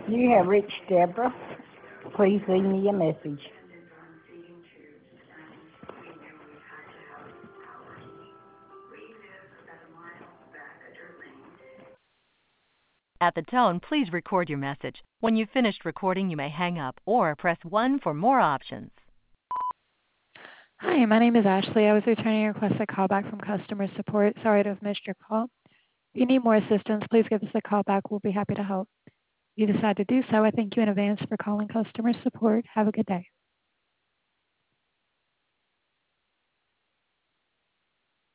You have reached Deborah. Please leave me a message. At the tone, please record your message. When you've finished recording, you may hang up or press 1 for more options. Hi, my name is Ashley. I was returning a request a call back from customer support. Sorry to have missed your call. If you need more assistance, please give us a call back. We'll be happy to help. If you decide to do so, I thank you in advance for calling customer support. Have a good day.